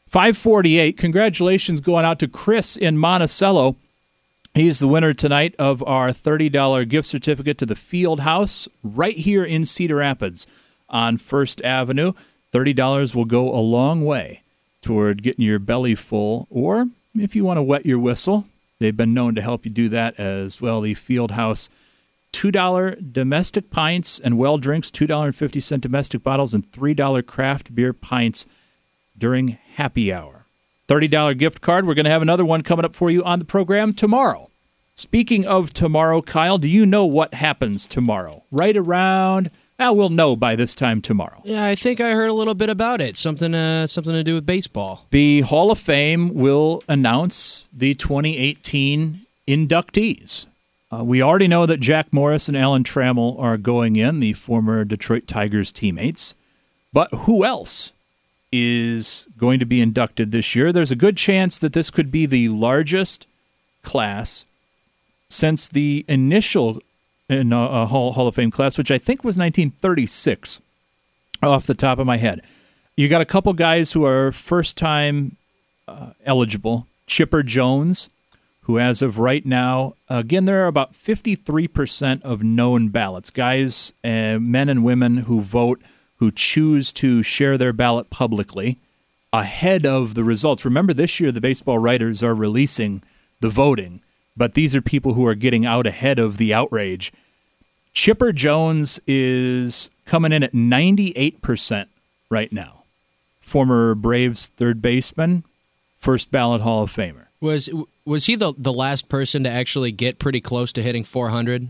Speaker 2: 548. Congratulations going out to Chris in Monticello. He's the winner tonight of our $30 gift certificate to the Field House right here in Cedar Rapids on First Avenue. $30 will go a long way toward getting your belly full, or if you want to wet your whistle, they've been known to help you do that as well. The Field House, $2 domestic pints and well drinks, $2.50 domestic bottles, and $3 craft beer pints during happy hour. $30 gift card. We're going to have another one coming up for you on the program tomorrow. Speaking of tomorrow, Kyle, do you know what happens tomorrow? Right around, we'll know by this time tomorrow.
Speaker 4: Yeah, I think I heard a little bit about it. Something to do with baseball.
Speaker 2: The Hall of Fame will announce the 2018 inductees. We already know that Jack Morris and Alan Trammell are going in, the former Detroit Tigers teammates. But who else is going to be inducted this year? There's a good chance that this could be the largest class since the initial Hall of Fame class, which I think was 1936, off the top of my head. You got a couple guys who are first-time eligible. Chipper Jones, who as of right now, again, there are about 53% of known ballots, guys, men and women who vote, who choose to share their ballot publicly ahead of the results. Remember, this year the baseball writers are releasing the voting, but these are people who are getting out ahead of the outrage. Chipper Jones is coming in at 98% right now. Former Braves third baseman, first ballot Hall of Famer.
Speaker 4: Was he the last person to actually get pretty close to hitting 400?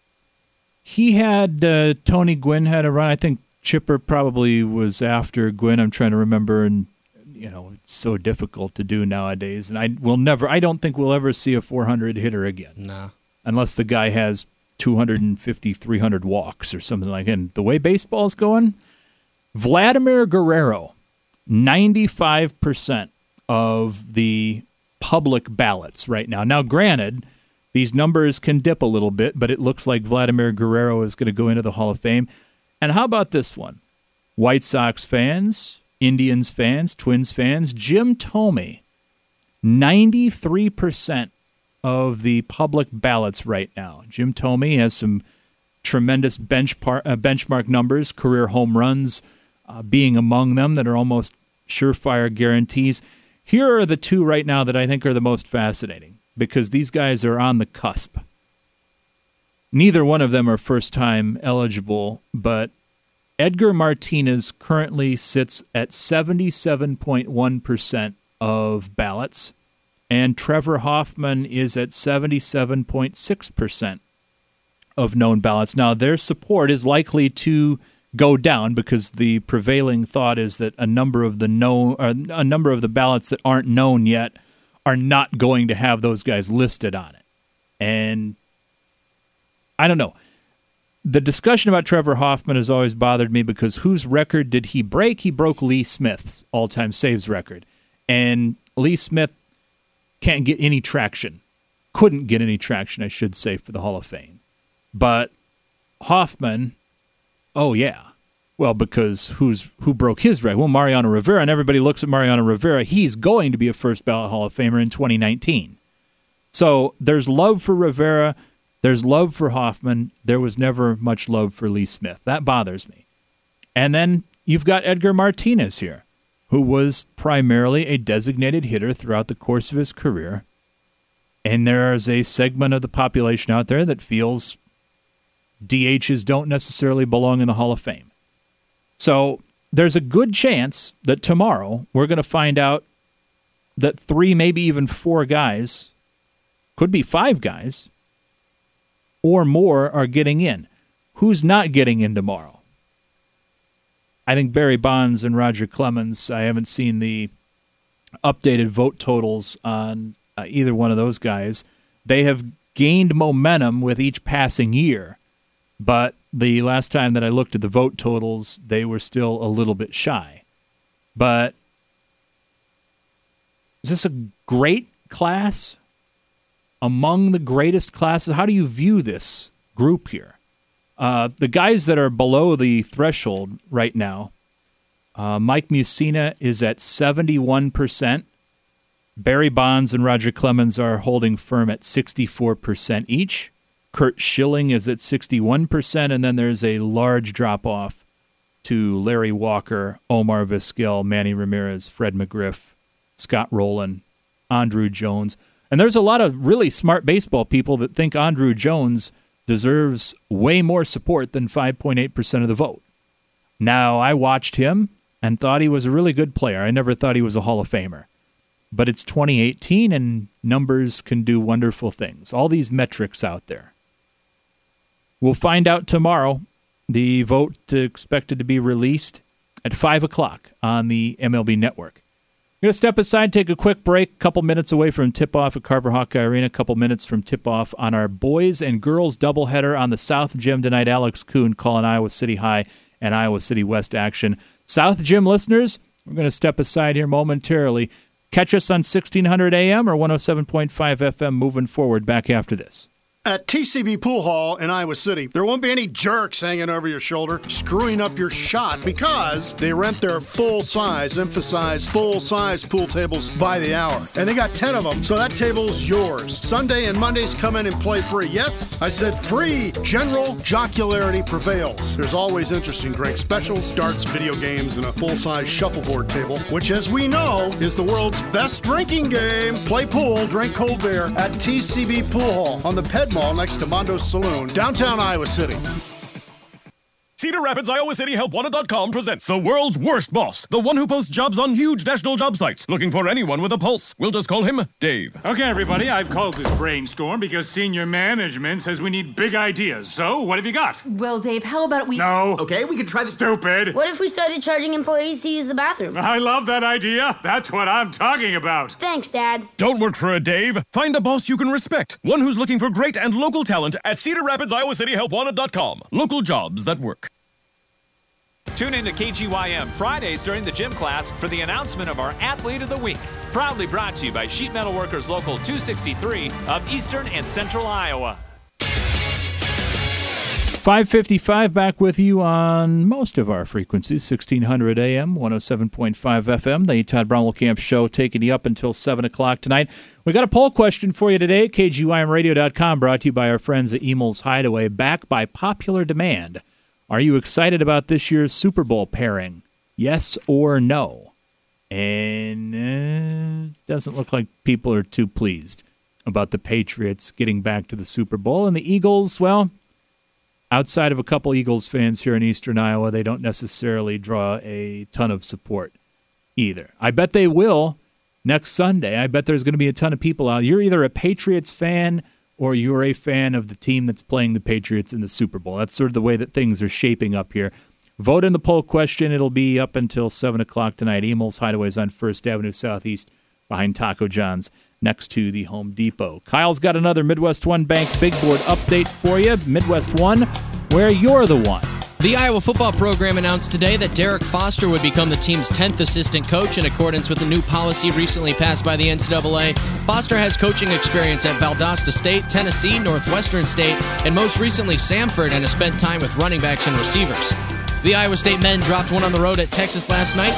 Speaker 2: He had, Tony Gwynn had a run. I think Chipper probably was after Gwynn. I'm trying to remember, and it's so difficult to do nowadays. And I don't think we'll ever see a 400 hitter again.
Speaker 4: No.
Speaker 2: Unless the guy has 250, 300 walks or something like that. And the way baseball's going, Vladimir Guerrero, 95% of the public ballots right now. Now, granted, these numbers can dip a little bit, but it looks like Vladimir Guerrero is going to go into the Hall of Fame. And how about this one? White Sox fans, Indians fans, Twins fans, Jim Thome, 93% of the public ballots right now. Jim Thome has some tremendous benchmark numbers, career home runs being among them that are almost surefire guarantees. Here are the two right now that I think are the most fascinating because these guys are on the cusp. Neither one of them are first-time eligible, but Edgar Martinez currently sits at 77.1% of ballots, and Trevor Hoffman is at 77.6% of known ballots. Now, their support is likely to go down because the prevailing thought is that a number of the ballots that aren't known yet are not going to have those guys listed on it. And I don't know. The discussion about Trevor Hoffman has always bothered me because whose record did he break? He broke Lee Smith's all-time saves record. And Lee Smith can't get any traction. Couldn't get any traction, I should say, for the Hall of Fame. But Hoffman, oh yeah. Well, because who broke his record? Well, Mariano Rivera, and everybody looks at Mariano Rivera. He's going to be a first ballot Hall of Famer in 2019. So there's love for Rivera. There's love for Hoffman. There was never much love for Lee Smith. That bothers me. And then you've got Edgar Martinez here, who was primarily a designated hitter throughout the course of his career. And there's a segment of the population out there that feels DHs don't necessarily belong in the Hall of Fame. So there's a good chance that tomorrow we're going to find out that 3, maybe even 4 guys, could be 5 guys, or more are getting in. Who's not getting in tomorrow? I think Barry Bonds and Roger Clemens. I haven't seen the updated vote totals on either one of those guys. They have gained momentum with each passing year, but the last time that I looked at the vote totals, they were still a little bit shy. But is this a great class? Among the greatest classes? How do you view this group here? The guys that are below the threshold right now, Mike Mussina is at 71%. Barry Bonds and Roger Clemens are holding firm at 64% each. Curt Schilling is at 61%, and then there's a large drop-off to Larry Walker, Omar Vizquel, Manny Ramirez, Fred McGriff, Scott Rowland, Andruw Jones. And there's a lot of really smart baseball people that think Andruw Jones deserves way more support than 5.8% of the vote. Now, I watched him and thought he was a really good player. I never thought he was a Hall of Famer. But it's 2018, and numbers can do wonderful things. All these metrics out there. We'll find out tomorrow. The vote expected to be released at 5 o'clock on the MLB Network. I'm going to step aside, take a quick break, a couple minutes away from tip-off at Carver Hawkeye Arena, a couple minutes from tip-off on our boys and girls doubleheader on the South Gym tonight. Alex Kuhn calling Iowa City High and Iowa City West action. South Gym listeners, we're going to step aside here momentarily. Catch us on 1600 AM or 107.5 FM moving forward back after this.
Speaker 1: At TCB Pool Hall in Iowa City, there won't be any jerks hanging over your shoulder, screwing up your shot, because they rent their full-size, emphasize full-size pool tables by the hour. And they got 10 of them, so that table's yours. Sunday and Mondays come in and play free. Yes, I said free. General jocularity prevails. There's always interesting drink specials, darts, video games, and a full-size shuffleboard table, which, as we know, is the world's best drinking game. Play pool, drink cold beer at TCB Pool Hall on the Ped Mall next to Mondo's Saloon, downtown Iowa City.
Speaker 3: Cedar Rapids Iowa City HelpWanted.com presents The World's Worst Boss, the one who posts jobs on huge national job sites, looking for anyone with a pulse. We'll just call him Dave.
Speaker 5: Okay, everybody, I've called this brainstorm because senior management says we need big ideas. So, what have you got?
Speaker 24: Well, Dave, how about we...
Speaker 5: No.
Speaker 24: Okay, we could try the...
Speaker 5: Stupid.
Speaker 24: What if we started charging employees to use the bathroom?
Speaker 5: I love that idea. That's what I'm talking about.
Speaker 24: Thanks, Dad.
Speaker 3: Don't work for a Dave. Find a boss you can respect. One who's looking for great and local talent at Cedar Rapids Iowa City HelpWanted.com. Local jobs that work.
Speaker 25: Tune in to KGYM Fridays during the gym class for the announcement of our Athlete of the Week. Proudly brought to you by Sheet Metal Workers Local 263 of Eastern and Central Iowa.
Speaker 2: 5:55 back with you on most of our frequencies, 1600 AM, 107.5 FM. The Todd Brommelkamp Show taking you up until 7 o'clock tonight. We got a poll question for you today, KGYMradio.com, brought to you by our friends at Emil's Hideaway, back by popular demand. Are you excited about this year's Super Bowl pairing? Yes or no? And doesn't look like people are too pleased about the Patriots getting back to the Super Bowl. And the Eagles, well, outside of a couple Eagles fans here in Eastern Iowa, they don't necessarily draw a ton of support either. I bet they will next Sunday. I bet there's going to be a ton of people out. You're either a Patriots fan or you're a fan of the team that's playing the Patriots in the Super Bowl. That's sort of the way that things are shaping up here. Vote in the poll question. It'll be up until 7 o'clock tonight. Emil's Hideaway's on 1st Avenue Southeast behind Taco John's next to the Home Depot. Kyle's got another Midwest One Bank Big Board update for you. Midwest One, where you're the one.
Speaker 4: The Iowa football program announced today that Derek Foster would become the team's 10th assistant coach in accordance with a new policy recently passed by the NCAA. Foster has coaching experience at Valdosta State, Tennessee, Northwestern State, and most recently Samford, and has spent time with running backs and receivers. The Iowa State men dropped one on the road at Texas last night,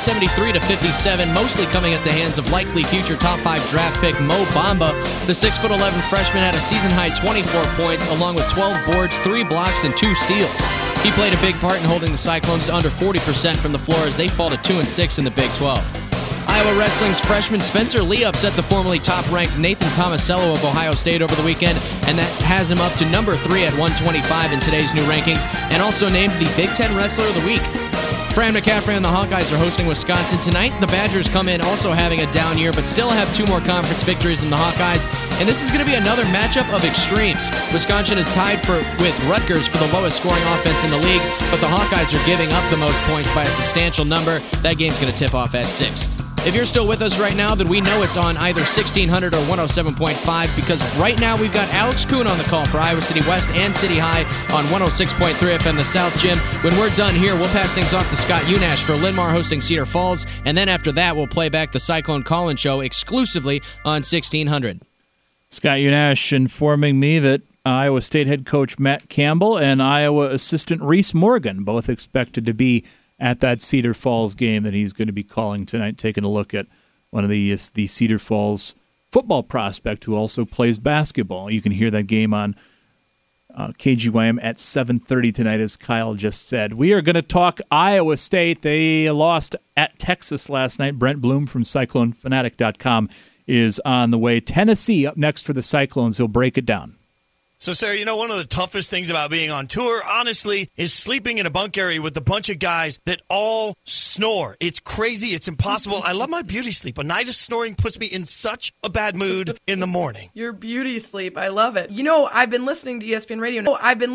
Speaker 4: 73-57, mostly coming at the hands of likely future top 5 draft pick Mo Bamba. The 6'11" freshman had a season-high 24 points, along with 12 boards, 3 blocks, and 2 steals. He played a big part in holding the Cyclones to under 40% from the floor as they fall to 2-6 in the Big 12. Iowa Wrestling's freshman Spencer Lee upset the formerly top-ranked Nathan Tomasello of Ohio State over the weekend, and that has him up to number 3 at 125 in today's new rankings, and also named the Big Ten Wrestler of the Week. Fran McCaffrey and the Hawkeyes are hosting Wisconsin tonight. The Badgers come in also having a down year, but still have 2 more conference victories than the Hawkeyes, and this is going to be another matchup of extremes. Wisconsin is tied with Rutgers for the lowest scoring offense in the league, but the Hawkeyes are giving up the most points by a substantial number. That game's going to tip off at 6. If you're still with us right now, then we know it's on either 1600 or 107.5, because right now we've got Alex Kuhn on the call for Iowa City West and City High on 106.3 FM, the South Gym. When we're done here, we'll pass things off to Scott Unash for Linmar hosting Cedar Falls, and then after that, we'll play back the Cyclone Call-In Show exclusively on 1600.
Speaker 2: Scott Unash informing me that Iowa State head coach Matt Campbell and Iowa assistant Reese Morgan both expected to be at that Cedar Falls game that he's going to be calling tonight, taking a look at one of the Cedar Falls football prospect who also plays basketball. You can hear that game on KGYM at 7:30 tonight, as Kyle just said. We are going to talk Iowa State. They lost at Texas last night. Brent Bloom from CycloneFanatic.com is on the way. Tennessee up next for the Cyclones. He'll break it down.
Speaker 16: So, Sarah, one of the toughest things about being on tour, honestly, is sleeping in a bunk area with a bunch of guys that all snore. It's crazy. It's impossible. I love my beauty sleep. A night of snoring puts me in such a bad mood in the morning.
Speaker 17: Your beauty sleep. I love it. I've been listening to ESPN Radio.